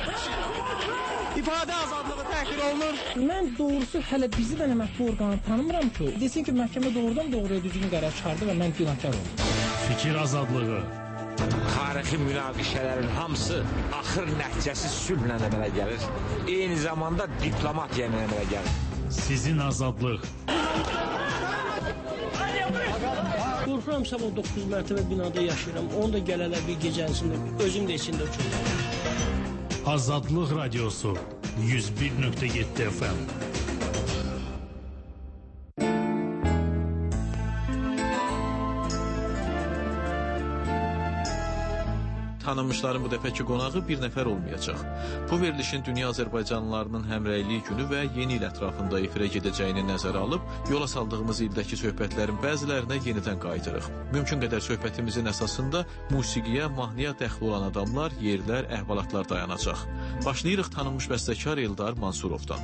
İfadə azadlığı təhqir olunur. Mən doğrusu hələ bizi də mətbu orqanı tanımıram ki, desin ki, məhkəmə doğrudan doğruya düzgün qərar çıxardı və mən günahkar oldum. Fikir azadlığı. Tarixi münaqişələrin hamısı axır nəticəsi sülhlə əmələ gəlir. Eyni zamanda diplomatiya ilə əmələ gəlir. Sizin azadlıq. Qorxuram sabah 9 mərtəbə binada yaşayıram. Onu da gələlər bir gecəsində, özüm də içində uçurum. Azadlıq Radiosu 101.7 FM. Tanınmışların bu dəfəki qonağı bir nəfər olmayacaq. Bu verilişin dünya Azərbaycanlılarının həmrəyliyi günü və yeni il ətrafında efirə gedəcəyini nəzərə alıb, yola saldığımız ildəki söhbətlərin bəzilərinə yenidən qayıdırıq. Mümkün qədər söhbətimizin əsasında musiqiyə, mahnıya dəxil olan adamlar, yerlər, əhvalatlar dayanacaq. Başlayırıq tanınmış bəstəkar Eldar Mansurovdan.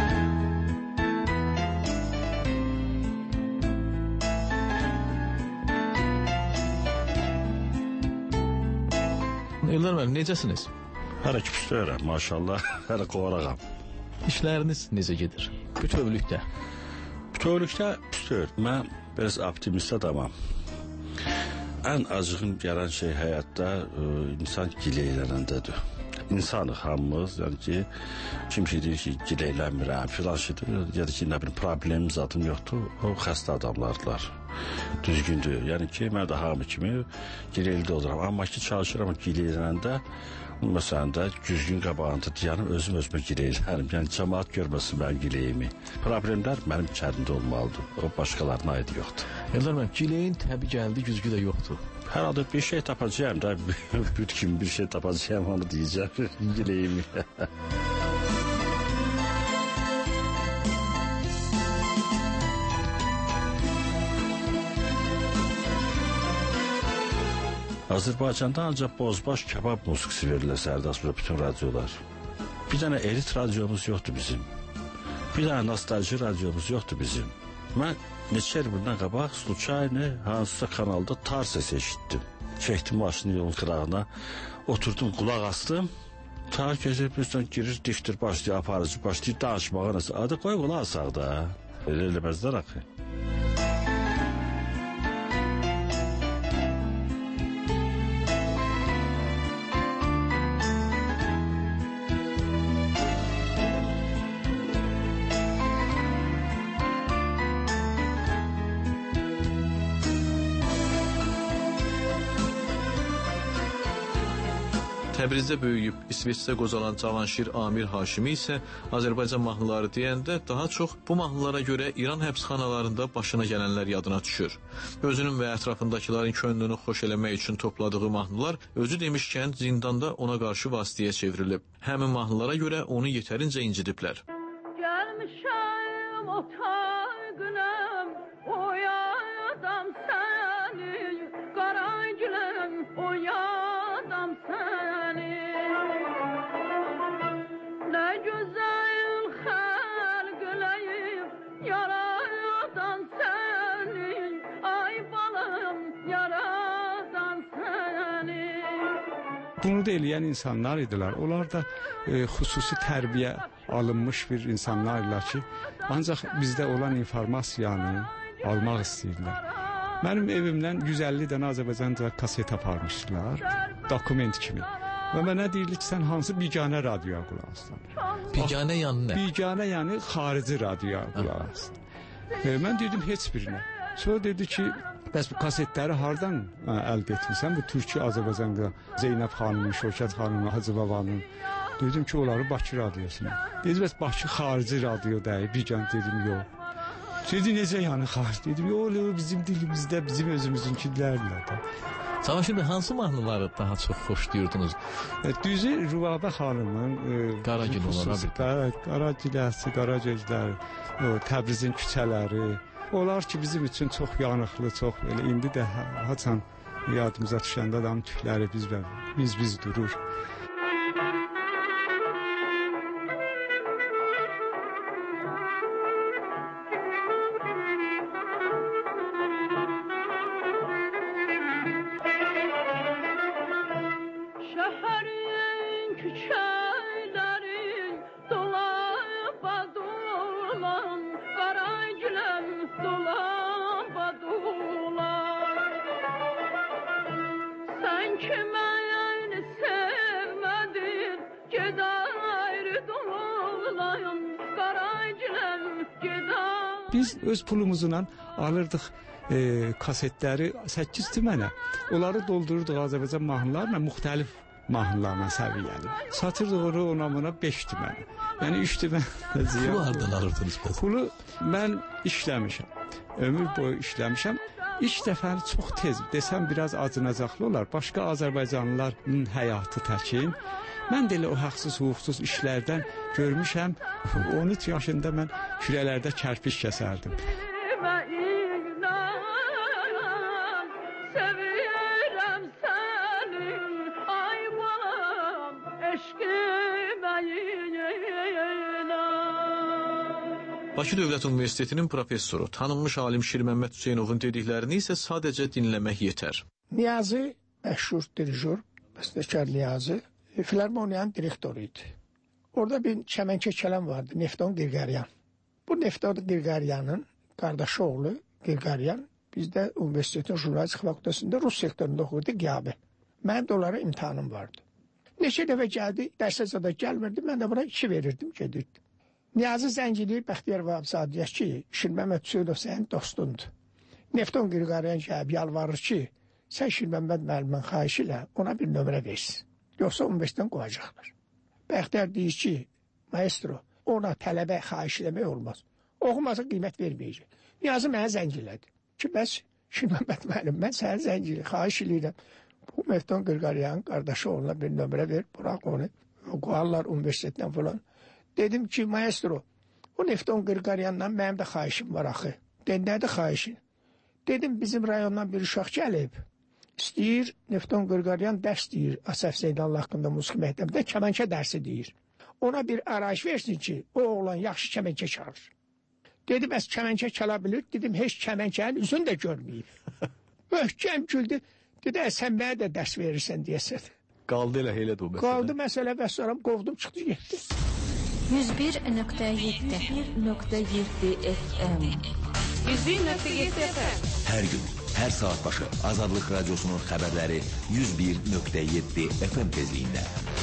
Eldar müəllim, necəsiniz? Hələ ki püstəyirəm, maşallah, hələ qovarağam. İşləriniz necə gedir? Bütövlükdə? Bütövlükdə püstəyir. Mən biraz optimist adamam. Ən acığım gələn şey həyatda insan gileylənəndədir. İnsanıq hamımız, yəni ki, kim ki deyir ki, gileylənmirəm, filan şeydir, ya da ki, nə bir problemim zadım yoxdur, o xəstə adamlardılar. Düzgündür. Yəni ki, mən də hamı kimi gileyli oluram. Amma ki, çalışıram gileylənəndə, məsələn də düzgün qabağında dayanıb özümə gileylənərəm. Yəni cəmaət görməsin mənim gileyimi. Problemlər mənim kəndimdə olmalıdır. O başqalarına aid yoxdur. Eldar müəllim, gileyin təbii gəldi, güzgü də yoxdur. Hər halda bir şey tapacağım da, büt kimi bir şey tapacağım, onu deyəcəm, gileyimi. Azərbaycanda ancaq bozbaş kebab musiqisi verilir sərdaşlar bütün radiolar. Bir dənə elit radiomuz yoxdur bizim. Bir dənə nostalji radiomuz yoxdur bizim. Mən neçə il bundan qabaq случайно hansısa kanalda tar səsi eşitdim. Çəkdim maşını yolun qırağına, oturdum, qulaq astım. Tar gəzir, birdən girir, diktir, başlayır, aparıcı, başlayır danışmağa nəsə. Adı qoy qulaq asaq da. Elə eləməzlər axı. Təbrizdə böyüyüb, İsveçdə qozalan Cavanşir Amir Haşimi isə Azərbaycan mahnıları deyəndə daha çox bu mahnılara görə İran həbsxanalarında başına gələnlər yadına düşür. Özünün və ətrafındakilərin könlünü xoş eləmək üçün topladığı mahnılar özü demişkən zindanda ona qarşı vasitəyə çevrilib. Həmin mahnılara görə onu yetərincə incidiblər. Gəlmişəm otağınam, oyadam səni, qaragüləm, oyadam səni. Nə gözəl xəlqləyib, yaradan səni, ay balam, yaradan səni. Bunu da eləyən insanlar idilər. Onlar da xüsusi tərbiyə alınmış bir insanlar idilər ki, ancaq bizdə olan informasiyanı almaq istəyirlər. Mənim evimdən 150 dənə Azərbaycanca kaset aparmışdılar, dokument kimi. Və mənə deyilir ki, sən hansı biganə radioya qulaq assan? Biganə yəni nə? Biganə yəni xarici radioya qulaq assan. Mən dedim heç birinə. Sonra dedi ki, bəs bu kasetləri hardan əldə etmirsən? Bu Türkiyə, Azərbaycanda Zeynəb xanımın, Şövkət xanımın, Hacı babanın. Dedim ki, onları Bakı radiosuna. Dedi, bəs Bakı xarici radio deyil, bigan dedim, yox. Dedi, necə yəni xarici? Dedim, yox, bizim dilimizdə, bizim özümüzünkilərlə də. Cavanşir bəy, hansı mahnıları daha çox xoşlayırdınız? Düzü Rübabə xanımın Qaragil olaraq. Qaragiləsi, Qaragözlər, Təbrizin küçələri. Onlar ki, bizim üçün çox yanıqlı, çox belə. İndi də haçan yadımıza düşəndə adam tükləri biz durur. Şəhərin küçələri kiməni sevmədin, ged ayrı dolayın, qaraciləm ged ayrı. Biz öz pulumuzla alırdıq kasetləri 8 tümənə. Onları doldururduq Azərbaycan mahnılarla, müxtəlif mahnılarla səviyyəli. Satırdıq ona buna 5 tümənə. Yəni 3 tümən. Pulu hardan alırdınız? Pulu mən işləmişəm. Ömür boyu işləmişəm. İlk dəfəni çox tez, desəm biraz acınacaqlı olar. Başqa Azərbaycanlıların həyatı təkin. Mən də elə o haqsız, hüquqsuz işlərdən görmüşəm. 13 yaşında mən kürələrdə kərpiç kəsərdim. Sevirəm səni, ay balam, eşqimə yeyinə. Bakı Dövlət Universitetinin professoru, tanınmış alim Şirməmməd Hüseynovun dediklərini isə sadəcə dinləmək yetər. Niyazi məşhur dirijor, bəstəkar Niyazi, filarmoniyanın direktoru idi. Orada bir çəmənkə kələm vardı, Nefton Qirqaryan. Bu Nefton Qirqaryanın qardaşı oğlu Qirqaryan bizdə universitetin jurnalistik fakültəsində Rus sektorunda oxuyurdu Qiyabi. Mənim də onlara imtahanım vardı. Neçə dəfə gəldi, dərsə zada gəlmirdi, mən də buna 2 verirdim, gedirdim. Niyazi zəng eləyir Bəxtiyar Vahabzadəyə ki, Şirməmməd Hüseynov sənin dostundur. Nefton Qirqaryan gəlib yalvarır ki, sən Şirməmməd müəllimdən xahiş ilə ona bir nömrə versin. Yoxsa universitetdən qovacaqlar. Bəxtiyar deyir ki, maestro, ona tələbə xahiş eləmək olmaz. Oxumasa qiymət verməyəcək. Niyazi mənə zəng elədi. Ki, bəs Şirməmməd müəllim, mən sənə zəng eləyirəm, xahiş eləyirəm. Bu Nefton Qirqaryanın qardaşı oğluna bir nömrə ver, bırak onu. Qoğarlar universitetdən falan. Dedim ki, maestro, o Nefton Qirqaryandan mənim də xahişim var axı. Nədir xahişin? Dedim, bizim rayondan bir uşaq gəlib. İstəyir, Nefton Qirqaryan dərs deyir, Asəf Zeynallah haqqında musiqi məktəbində kəmənkə dərsi deyir. Ona bir arayış versin ki, o oğlan yaxşı kəmənkə çalır. Dedim, bəs kəmənkə çala bilir? Dedim, heç kəmənkənin üzünü də görməyib. Möhkəm güldü. Dedi, sən mənə də dərs verirsən deyəsən. Qaldı elə elə də o məsələ. Qaldı məsələ və sonra qovdum, çıxdı, getdi. 101.7 FM 101.7 FM. Her gün, her saat başı Azadlık Radyosu'nun haberleri 101.7 FM tezliğinde.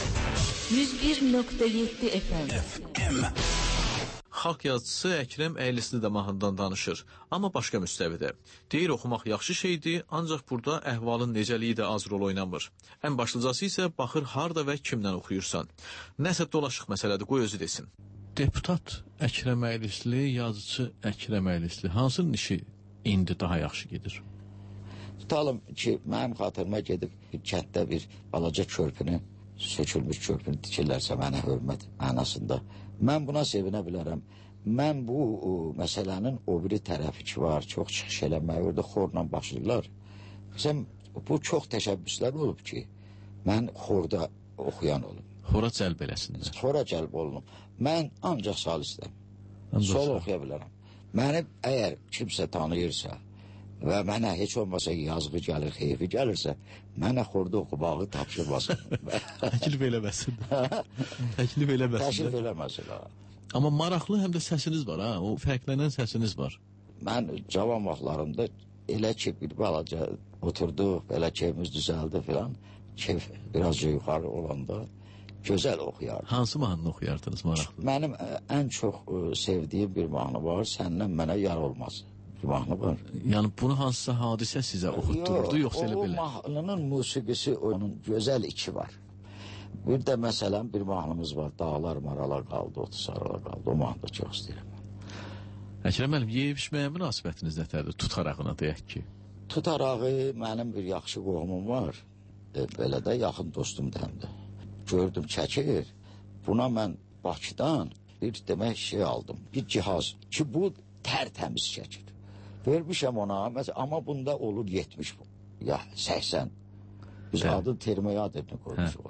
101.7 FM. Xalq yazıcısı Əkrəm Əylisli də mahnıdan danışır, amma başqa müstəvidə. Deyir, oxumaq yaxşı şeydir, ancaq burada əhvalın necəliyi də az rol oynamır. Ən başlıcası isə baxır harda və kimdən oxuyursan. Nəsə dolaşıq məsələdir, qoy özü desin. Deputat Əkrəm Əylisli, yazıcı Əkrəm Əylisli, hansının işi indi daha yaxşı gedir? Tutalım ki, mənim xatırıma gedib kənddə bir balaca körpünü, sökülmüş körpünü tikirlərsə mənə hörmət mənasında. Mən buna sevinə bilərəm. Mən bu məsələnin o biri tərəfi ki var, çox çıxış eləmək, orada xorla başlayırlar. Məsələn, bu çox təşəbbüslər olub ki, mən xorda oxuyan olum. Xora cəlb eləsinlər. Xora cəlb olunum. Mən ancaq salistəm. Sol oxuya bilərəm. Məni əgər kimsə tanıyırsa və mənə heç olmasa yazğı gəlir, xeyfi gəlirsə, mənə xorda oxumağı tapşırmasın. Təklif eləməsin. Təklif eləməsin. Təklif eləməsin. Amma maraqlı həm də səsiniz var, ha? O fərqlənən səsiniz var. Mən cavan vaxtlarımda elə ki, bir balaca oturduq, belə keyfimiz düzəldi filan, keyf birazca yuxarı olanda gözəl oxuyardım. Hansı mahnını oxuyardınız maraqlı? Mənim ən çox sevdiyim bir mahnı var, səndən mənə yar olmaz. Mahnı var. Yəni bunu hansısa hadisə sizə oxutdururdu, yoxsa elə belə? O mahnının musiqisi, onun gözəl içi var. Bir də məsələn bir mahnımız var, Dağlar marala qaldı, otu sarala qaldı. O mahnı da çox istəyirəm. Əkrəm müəllim, yeyib-içməyə münasibətiniz nətərdir? Tutarağına deyək ki. Tutarağı mənim bir yaxşı qohumum var. Belə də yaxın dostum dəyəmdir. Gördüm çəkir. Buna mən Bakıdan bir demək şey aldım. Bir cihaz ki bu tərtəmiz çəkir. Vermişəm ona, amma bunda olur 70, ya 80. Biz adın termoyadını koymuşuq.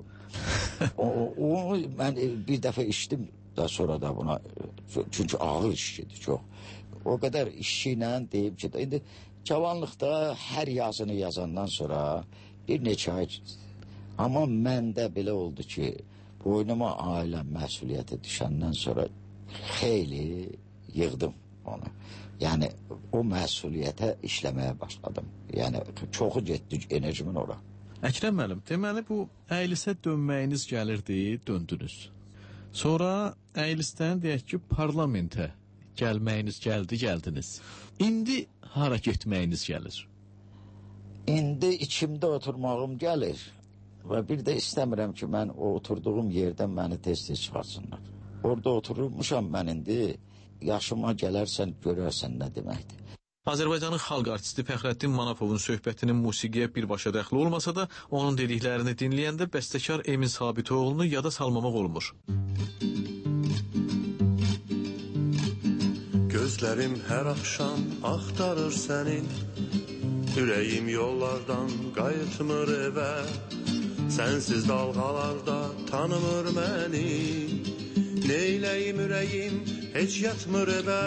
Onu mən bir dəfə içdim da sonra da buna, çünki ağır işçidir çox. O qədər işçi ilə deyib ki, indi cavanlıqda hər yazını yazandan sonra bir neçə ay, amma məndə belə oldu ki, boynuma ailəm məsuliyyəti düşəndən sonra xeyli yığdım onu. Yəni o məsuliyyətə işləməyə başladım. Yəni çoxu getdi enerjimin ora. Əkrəm müəllim, deməli bu əylisə dönməyiniz gəlirdi, döndünüz. Sonra əylisdən deyək ki, parlamentə gəlməyiniz gəldiniz. İndi hara getməyiniz gəlir? İndi içimdə oturmağım gəlir və bir də istəmirəm ki, mən o oturduğum yerdən məni tez-tez çıxartsınlar. Orada oturmuşam mən indi, yaşıma gələrsən, görərsən nə deməkdir. Azərbaycanın xalq artisti Fəxrəddin Manafovun söhbətinin musiqiyə birbaşa dəxli olmasa da, onun dediklərini dinləyəndə bəstəkar Emin Sabitoğlunu yada salmamaq olmur. Gözlərim hər axşam axtarır səni, ürəyim yollardan qayıtmır evə, sənsiz dalğalarda tanımır məni, neyləyim ürəyim heç yatmır evə.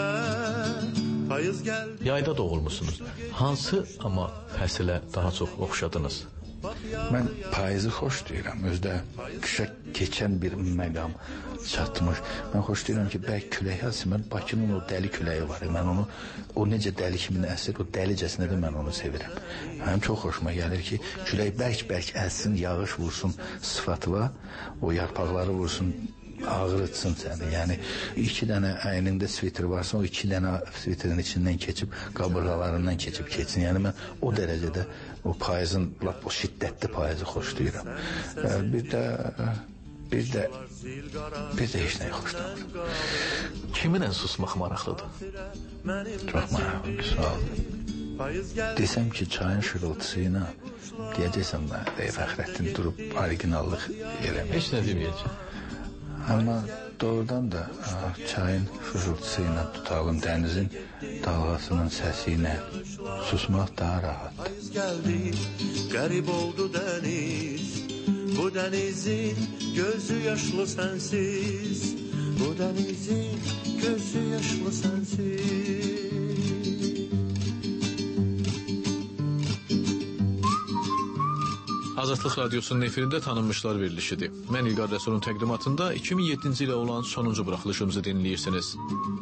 Yayda doğulmusunuz. Hansı amma fəsilə daha çox oxşadınız? Mən payızı xoş deyirəm. Özdə qışa keçən bir məqam çatmış. Mən xoş deyirəm ki, bəlkə külək əsir. Mən Bakının o dəli küləyi var. Mən onu, o necə dəli kimi əsir, o dəlicəsinə də mən onu sevirəm. Həm çox xoşuma gəlir ki, külək bərk-bərk əssin, yağış vursun sıfatıva, o yarpaqları vursun, ağrıtsın səni. Yəni 2 dənə əynində sviter varsa, o 2 dənə sviterin içindən keçib, qabırğalarından keçib keçsin. Yəni mən o dərəcədə o payızın, o şiddətli payızı xoşlayıram. Bir də heç nəyi xoşlamıram. Kiminlə susmaq maraqlıdır? Çox maraqlıdır, sualdır. Desəm ki, çayın şırıltısı ilə deyəcəksən mənə, Fəxrəddin durub originallıq eləmək. Heç nə deməyəcək. Amma doğrudan da çayın şuşultusu ilə tutalım, dənizin dalğasının səsi ilə susmaq daha rahatdır. Gəldi, qərib oldu dəniz, bu dənizin gözü yaşlı sənsiz, bu dənizin gözü yaşlı sənsiz. Azadlıq Radyosu'nun efirində tanınmışlar verilişidir. Mən İlqar Rəsulun təqdimatında 2007-ci ilə olan sonuncu buraxılışımızı dinləyirsiniz.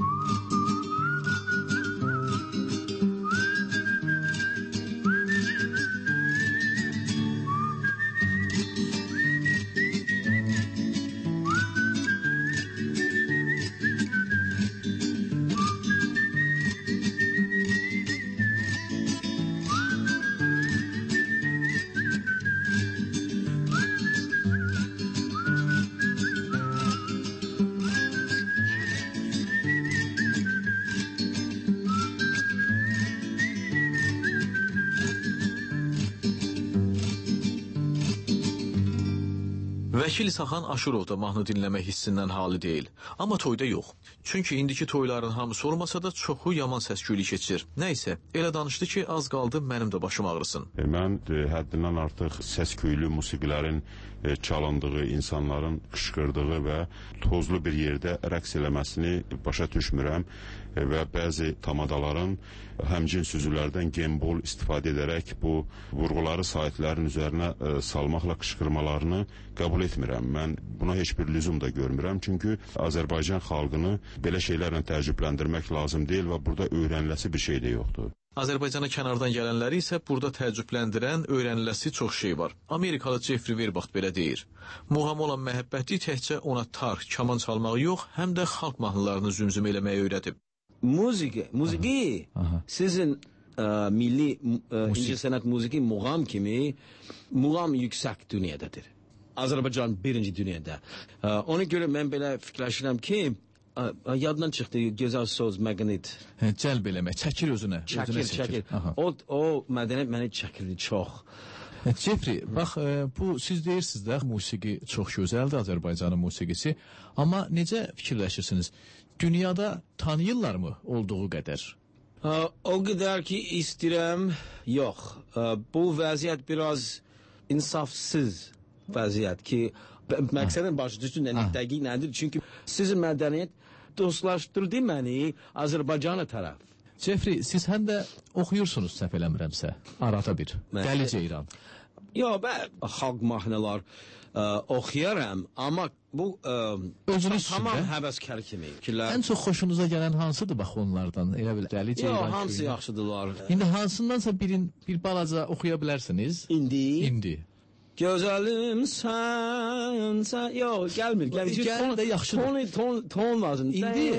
Vəkil İsaxan Aşurov da mahnı dinləmək hissindən hali deyil. Amma toyda yox. Çünki indiki toyların hamısı olmasa da çoxu yaman səs-küylü keçir. Nəysə, elə danışdı ki, az qaldı mənim də başım ağrısın. Mən həddindən artıq səs-küylü musiqilərin çalındığı, insanların qışqırdığı və tozlu bir yerdə rəqs eləməsini başa düşmürəm və bəzi tamadaların həmcin süzülərdən gembol istifadə edərək bu vurğuları saytlərin üzərinə salmaqla qışqırmalarını qəbul etmirəm. Mən buna heç bir lüzum da görmürəm. Çünki Azərbaycan xalqını belə şeylərlə təəccübləndirmək lazım deyil və burada öyrəniləsi bir şey də yoxdur. Azərbaycana kənardan gələnləri isə burada təəccübləndirən, öyrəniləsi çox şey var. Amerikalı Jeffrey Verbaxt belə deyir. Muğam olan məhəbbəti təkcə ona tar, kaman çalmağı yox, həm də xalq mahnılarını zümzüm eləməyi öyrədib. Musiqi sizin milli incəsənət musiqi muğam kimi muğam yüksək dünyadadır. Azərbaycan birinci dünyada. Ona görə mən belə fikirləşirəm ki, yaddan çıxdı gözəl söz, məqnit. Cəlb eləmək, çəkir özünə. Çəkir. O mədəniyyət məni çəkirdi çox. Jeffrey, bax, bu siz deyirsiniz də, musiqi çox gözəldir, Azərbaycanın musiqisi. Amma necə fikirləşirsiniz? Dünyada tanıyırlarmı olduğu qədər? O qədər ki, istəyirəm, yox. Bu vəziyyət biraz insafsız vəziyyət ki, məqsədin başı düşün, dəqiq nədir? Çünki sizin mədəniyyət dostlaşdırdı məni Azərbaycana tərəf. Jeffrey, siz həm də oxuyursunuz, səhv eləmirəmsə, arada bir, Dəli Ceyran. Yox, mən xalq mahnılar oxuyaram, amma bu tamam həvəskar kimi. Ən çox xoşunuza gələn hansıdır bax onlardan? Elə bil Dəli Ceyran. Yox, hamısı yaxşıdırlar. İndi hansındansa bir balaca oxuya bilərsiniz? İndi? İndi. Gözəlim sən, yox, gəlmir. Gəlir də yaxşıdır. Ton lazım.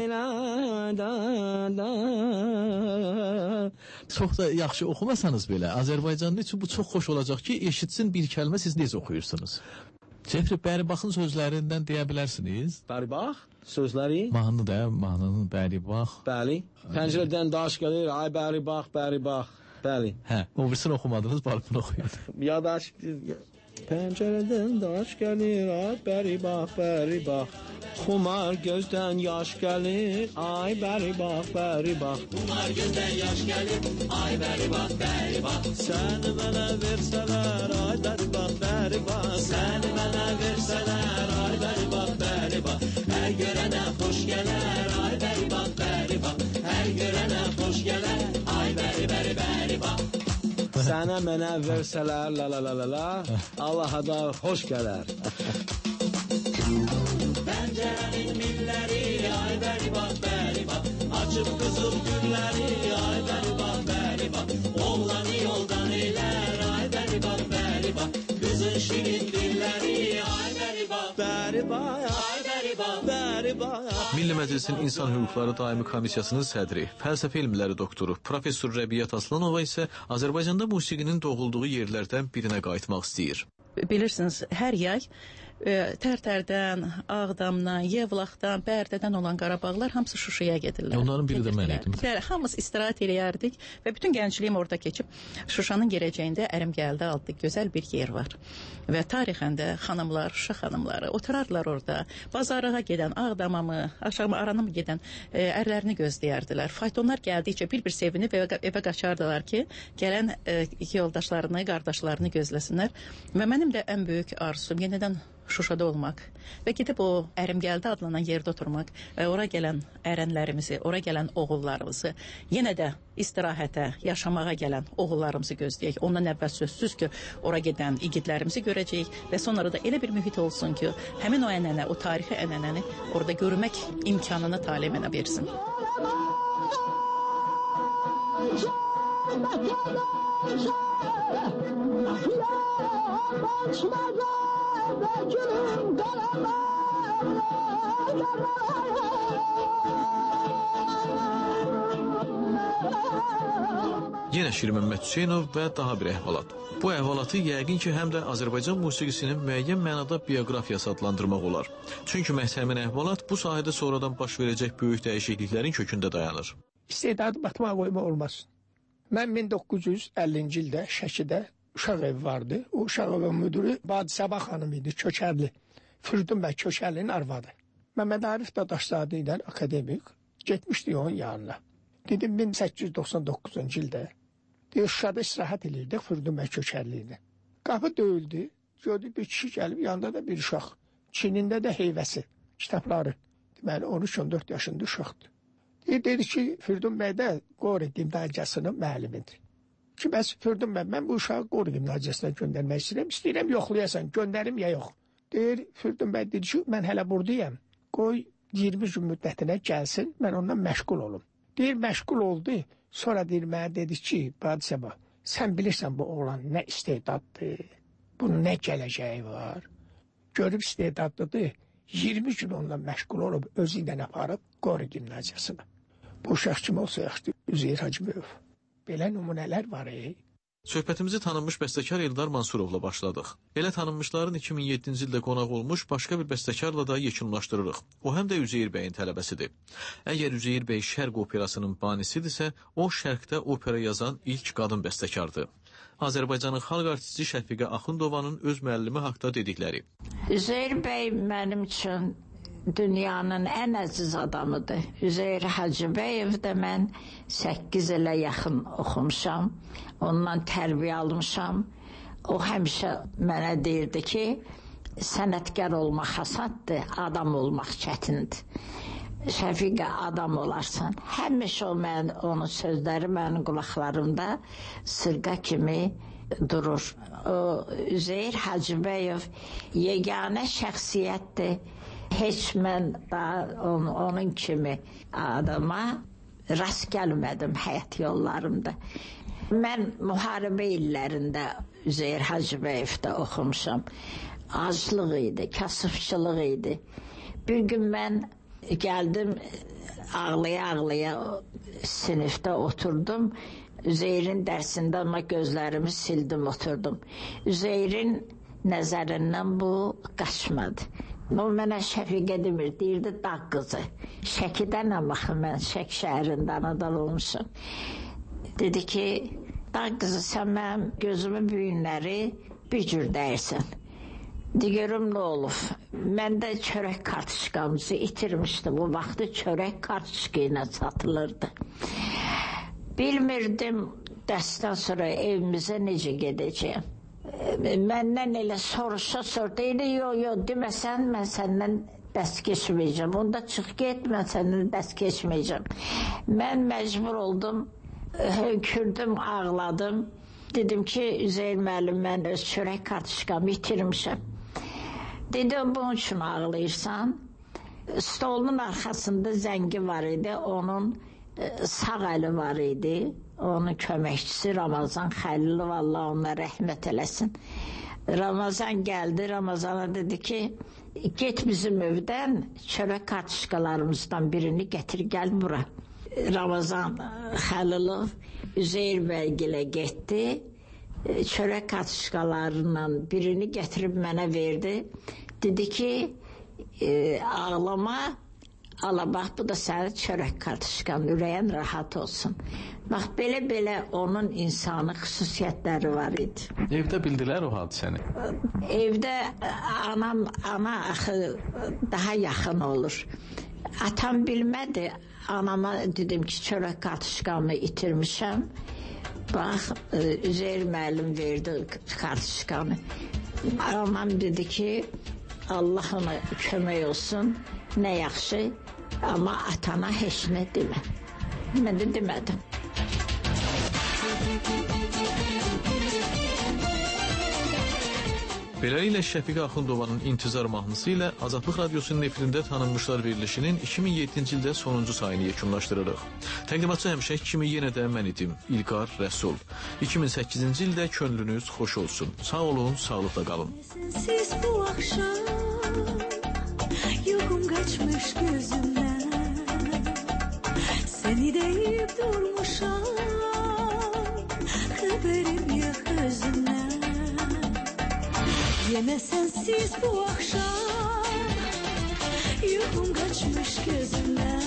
Çox da yaxşı oxumasanız belə, Azərbaycanlı üçün bu çox xoş olacaq ki, eşitsin bir kəlmə siz necə oxuyursunuz. Cəfri, bəri baxın sözlərindən deyə bilərsiniz. Bəri bax, sözləri. Mahnı da, mahnının bəri bax. Bəli. Pəncərədən daş gəlir, ay bəri bax, bəri bax. Bəli. Hə, o birisini oxumadınız, barını oxuyun. Ya daş, pəncərədən daş gəlir, ay bəri bax, bəri bax. Xumar gözdən yaş gəlir, ay bəri bax, bəri bax. Xumar gözdən yaş gəlir, ay bəri bax, bəri bax. Səni mənə versələr, ay bəri bax, bəri bax. Səni mənə versələr, ay bəri bax, bəri bax. Hər görənə xoş gələr, ay bəri bax, bəri bax. Hər görənə xoş gələr, ay bəri, bəri, bəri bax. Sənə mənə versələr, la la la la la, Allaha da xoş gələr. Pəncərənin milləri, ay bəri bax, bəri bax. Açıb qızıl gülləri, ay bəri bax, bəri bax. Oğlanı yoldan eylər, ay bəri bax, bəri bax. Qızın şirin dilləri, ay bəri bax, bəri bax. Ay bəri bax, bəri bax. Milli Məclisin İnsan Hüquqları Daimi Komissiyasının sədri, fəlsəfə elmləri doktoru, professor Rəbiyyət Aslanova isə Azərbaycanda musiqinin doğulduğu yerlərdən birinə qayıtmaq istəyir. Bilirsiniz, hər yay Tərtərdən, Ağdamdan, Yevlaxdan, Bərdədən olan Qarabağlar hamısı Şuşaya gedirlər. Onların biri də mən idim. Hamımız istirahət eləyərdik və bütün gəncliyim orada keçib Şuşanın girəcəyində Ərimgəldə adlı gözəl bir yer var. Və tarixən də xanımlar, Şuşa xanımları oturarlar orada. Bazarlığa gedən, Ağdamamı, aşağı Aranımı gedən ərlərini gözləyərdilər. Faytonlar gəldikcə bir sevinib evə qaçardılar ki, gələn yoldaşlarını, qardaşlarını gözləsinlər. Və mənim də ən böyük arzum yenidən Şuşada olmaq və gedib o Ərimgəldə adlanan yerdə oturmaq və ora gələn ərənlərimizi, ora gələn oğullarımızı, yenə də istirahətə, yaşamağa gələn oğullarımızı gözləyək. Ondan əvvəl sözsüz ki, ora gedən igidlərimizi görəcəyik və sonra da elə bir mühit olsun ki, həmin o ənənə, o tarixi ənənəni orada görmək imkanını talih mənə versin. Yenə Şirin Məmməd Hüseynov və daha bir əhvalat. Bu əhvalatı yəqin ki, həm də Azərbaycan musiqisinin müəyyən mənada bioqrafiyası adlandırmaq olar. Çünki məhsəmin əhvalat bu sahədə sonradan baş verəcək böyük dəyişikliklərin kökündə dayanır. İstedadı batmağa qoyma olmaz. Mən 1950-ci ildə Şəkidə uşaq evi vardı. O uşaq evin müdürü Badi Səbah xanım idi, Köçərli. Firdun bəy Köçərlinin arvadı. Məmməd Arif Dadaşzadə ilə akademik getmişdi onun yanına. Dedim 1899-cu ildə. Şuşada istirahət edirdik Firdun bəy Köçərli ilə. Qapı döyüldü. Gördü bir kişi gəlib, yanında da bir uşaq. Çinində də heyvəsi, kitabları. Deməli 13-14 yaşında uşaqdır. Dedi ki, Firdun bəy də Qori gimnaziyasının müəllimidir. Ki, bəs Firdun bəy, mən bu uşağı Qori gimnaziyasına göndərmək istəyirəm. İstəyirəm, yoxlayasan, göndərim ya yox. Deyir, Firdun bəy dedi ki, mən hələ buradayım. Qoy 20 gün müddətinə gəlsin, mən ondan məşğul olum. Deyir, məşğul oldu. Sonra deyir, mənə dedi ki, Badisəbə, sən bilirsən bu oğlan nə istedaddır, bunun nə gələcəyi var. Görüb istedadlıdır, 20 gün onunla məşğul olub, özü ilə aparıb Qori gimnaziyasına. Bu uşaq kim olsa yaxşı, Üzeyir Hacıböv. Belə nümunələr var. Söhbətimizi tanınmış bəstəkar Eldar Mansurovla başladıq. Elə tanınmışların 2007-ci ildə qonaq olmuş başqa bir bəstəkarla da yekunlaşdırırıq. O həm də Üzeyir bəyin tələbəsidir. Əgər Üzeyir bəy Şərq operasının banisidirsə, o Şərqdə opera yazan ilk qadın bəstəkardır. Azərbaycanın xalq artisti Şəfiqə Axundovanın öz müəllimi haqda dedikləri. Üzeyir bəy mənim üçün dünyanın ən əziz adamıdır. Üzeyir Hacıbəyev də mən 8 ilə yaxın oxumuşam. Ondan tərbiyə almışam. O həmişə mənə deyirdi ki, sənətkar olmaq hasaddır, adam olmaq çətindir. Şəfiqə adam olarsan. Həmişə onun sözləri mənim qulaqlarımda sırqa kimi durur. O Üzeyir Hacıbəyev yeganə şəxsiyyətdir. Heç mən onun kimi adama rast gəlmədim həyat yollarımda. Mən müharibə illərində Üzeyir Hacıbəyevdə oxumuşam. Aclıq idi, kasıbçılıq idi. Bir gün mən gəldim, ağlaya-ağlaya sinifdə oturdum. Üzeyrin dərsində ama gözlərimi sildim, oturdum. Üzeyrin nəzərindən bu qaçmadı. O mənə Şəfiqə demir, deyirdi dağ qızı. Şəkidən axı mən Şək şəhərində anadan olmuşam. Dedi ki, dağ qızı sən mənim gözümün büyünləri bir cür dəyirsən. Görüm nə olub. Mən də çörək kartışkamızı itirmişdim. O vaxtı çörək kartışka ilə satılırdı. Bilmirdim dərsdən sonra evimizə necə gedəcəyim. Məndən elə soruşa deyirdi, yox, deməsən mən səndən dərs keçməyəcəm. Onda çıx get, mən səndən dərs keçməyəcəm. Mən məcbur oldum, hönkürdüm, ağladım. Dedim ki, Üzeyir müəllim, mən öz çörək kartışkamı itirmişəm. Dedim, bunun üçün ağlayırsan. Stolun arxasında zəngi var idi, onun sağ əli var idi. Onun köməkçisi Ramazan Xəlilov, Allah ona rəhmət eləsin. Ramazan gəldi, Ramazana dedi ki, get bizim evdən çörək kartışkalarımızdan birini gətir, gəl bura. Ramazan Xəlilov Üzeyir bəygilə getdi, çörək kartışkalarından birini gətirib mənə verdi. Dedi ki, ağlama, ala bax, bu da sənin çörək kartışkan, ürəyin rahat olsun. Bax, belə-belə onun insanı xüsusiyyətləri var idi. Evdə bildilər o hadisəni? Evdə ana axı daha yaxın olur. Atam bilmədi, anama dedim ki, çörək kartışkamı itirmişəm. Bax, Üzeyir müəllim verdi kartışkamı. Anam dedi ki, Allah ona kömək olsun, nə yaxşı, amma atana heç nə demə. Mən də demədim. Beləliklə Şəfiqə Axundovanın İntizar mahnısı ilə Azadlıq Radiosunun efirində tanınmışlar verilişinin 2007-ci ildə sonuncu sayını yekunlaşdırırıq. Təqdimatçı həmişə kimi yenə də mən idim, İlqar Rəsul. 2008-ci ildə könlünüz xoş olsun. Sağ olun, sağlıqla qalın. Siz bu akşam yokum kaçmış gözümden. Seni deyip durmuşam, haberim yok özümden. Yine sensiz bu akşam yokum kaçmış gözümden.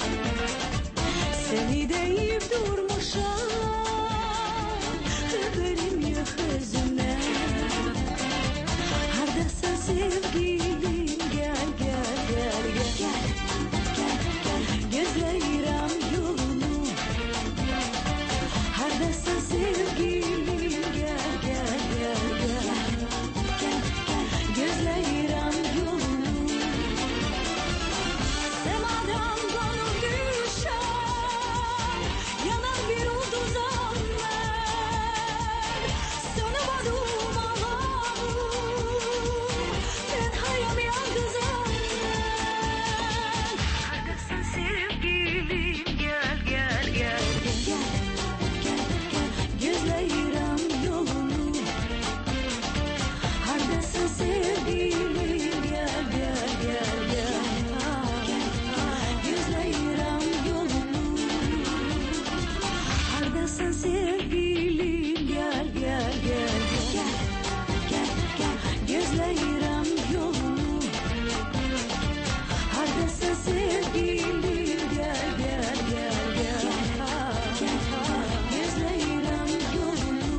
Seni deyip durmuşam, haberim yok özümden. Hardasın sevgilim, gel gel gel gel gel gel gözleyirəm yolunu. Hardasın sevgilim, gel gel gel gel gözleyirəm yolunu. Semadan qanım düşər, yanan bir ulduzam mən. Sönümadım ağlamım, tenhayam yalnızam mən. Hardasın sevgilim, gel gel gel gel gel gözleyirəm yolunu. Hardasın sevgilim, gel gel gel gel gözleyirəm yolunu. Hardasın sevgilim, gel gel gel gel gözleyirəm yolunu. Hardasın sevgilim, gel gel gel gözleyirəm yolunu.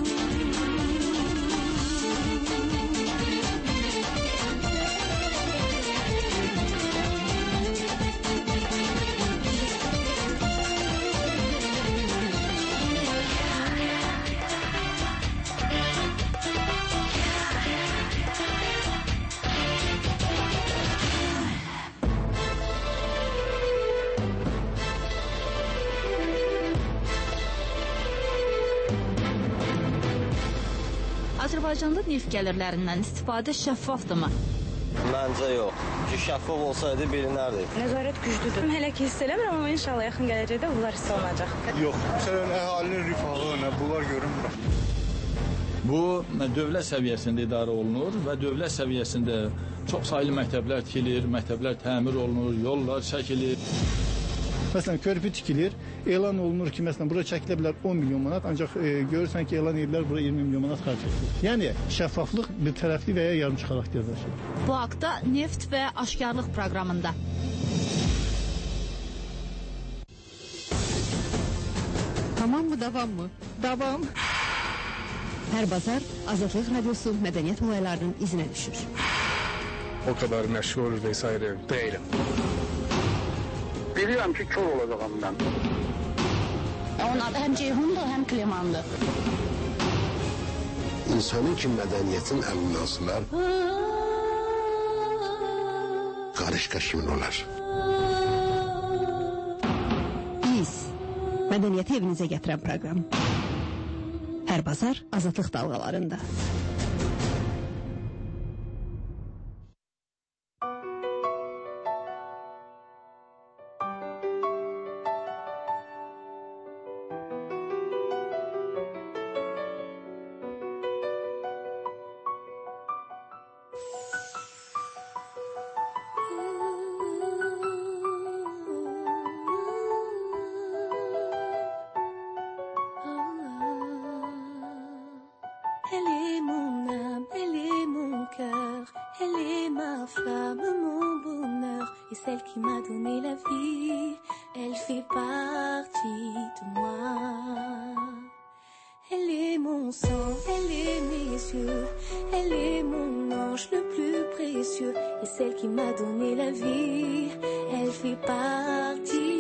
Azərbaycanda neft gəlirlərindən istifadə şəffafdırmı? Məncə yox. Ki şəffaf olsaydı bilinərdi. Nəzarət güclüdür. Hələ ki hiss eləmirəm, amma inşallah yaxın gələcəkdə bunlar hiss olunacaq. Yox. Məsələn, əhalinin rifahı, nə bunlar görünmür. Bu dövlət səviyyəsində idarə olunur və dövlət səviyyəsində çox saylı məktəblər tikilir, məktəblər təmir olunur, yollar çəkilir. Məsələn, körpü tikilir, elan olunur ki, məsələn, bura çəkilə bilər 10 milyon manat, ancaq görürsən ki, elan edirlər, bura 20 milyon manat xərc edilir. Yəni, şəffaflıq bir tərəfli və ya yarımçı xarakter daşıyır. Bu haqda Neft və Aşkarlıq proqramında. Tamam mı, davam mı? Davam. Hər bazar Azadlıq Radiosu mədəniyyət olaylarının izinə düşür. O kadar məşğul vesaire değilim. Biliyorum ki kör olacağım ben. Onun adı həm Ceyhundur, həm Klimandır. İnsanın ki mədəniyyətin əlindən asılar, qarışqa kimin olar? Biz, mədəniyyəti evinizə gətirən proqram. Hər bazar Azadlıq dalğalarında. Celle qui m'a donné la vie, elle fait partie de moi. Elle est mon sang, elle est mes yeux, elle est mon ange le plus précieux. Et celle qui m'a donné la vie, elle fait partie